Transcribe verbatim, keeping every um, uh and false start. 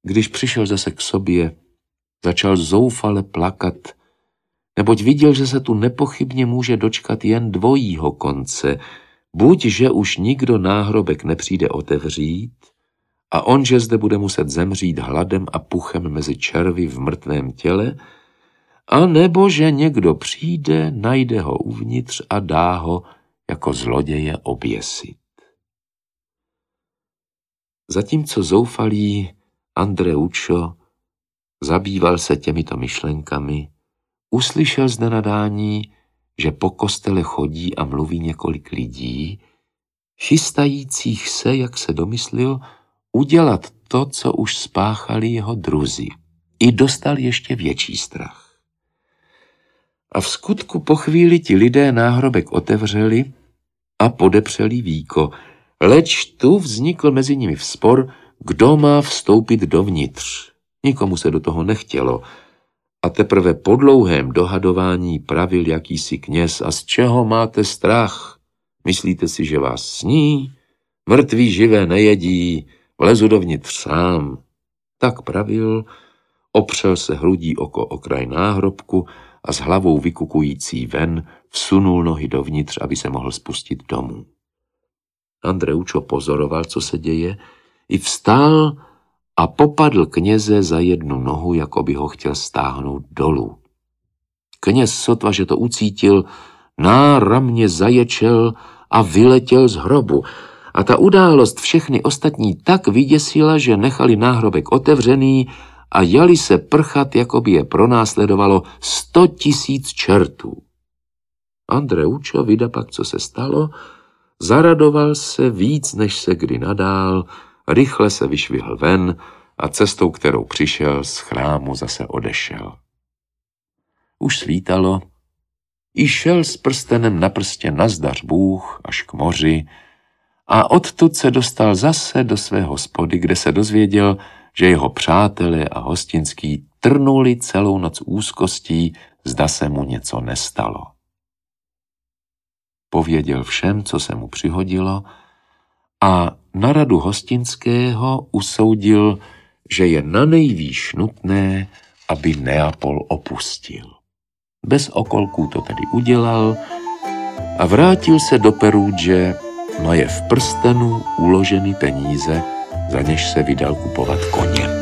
Když přišel zase k sobě, začal zoufale plakat, neboť viděl, že se tu nepochybně může dočkat jen dvojího konce, buď, že už nikdo náhrobek nepřijde otevřít a on, že zde bude muset zemřít hladem a puchem mezi červy v mrtvém těle, a nebo že někdo přijde, najde ho uvnitř a dá ho jako zloděje oběsit. Zatímco zoufalý Andreuccio zabýval se těmito myšlenkami, uslyšel zde nadání, že po kostele chodí a mluví několik lidí, chystajících se, jak se domyslil, udělat to, co už spáchali jeho druzí. I dostal ještě větší strach. A v skutku po chvíli ti lidé náhrobek otevřeli a podepřeli víko, leč tu vznikl mezi nimi vzpor, kdo má vstoupit dovnitř. Nikomu se do toho nechtělo. A teprve po dlouhém dohadování pravil jakýsi kněz: a z čeho máte strach? Myslíte si, že vás sní? Mrtví živé nejedí, vlezu dovnitř sám. Tak pravil, opřel se hrudí oko okraj náhrobku a s hlavou vykukující ven vsunul nohy dovnitř, aby se mohl spustit domů. Andreuccio pozoroval, co se děje, i vstál a popadl kněze za jednu nohu, jako by ho chtěl stáhnout dolů. Kněz sotva, že to ucítil, náramně zaječel a vyletěl z hrobu. A ta událost všechny ostatní tak vyděsila, že nechali náhrobek otevřený a jali se prchat, jako by je pronásledovalo sto tisíc čertů. Andreuccio, vida pak, co se stalo, zaradoval se víc, než se kdy nadál, rychle se vyšvihl ven a cestou, kterou přišel, z chrámu zase odešel. Už svítalo, i šel s prstenem na prstě nazdař Bůh až k moři a odtud se dostal zase do své hospody, kde se dozvěděl, že jeho přátelé a hostinský trnuli celou noc úzkostí, zda se mu něco nestalo. Pověděl všem, co se mu přihodilo, a na radu hostinského usoudil, že je nanejvýš nutné, aby Neapol opustil. Bez okolků to tedy udělal a vrátil se do Perughe, maje v prstenu uloženy peníze, za něž se vydal kupovat koně.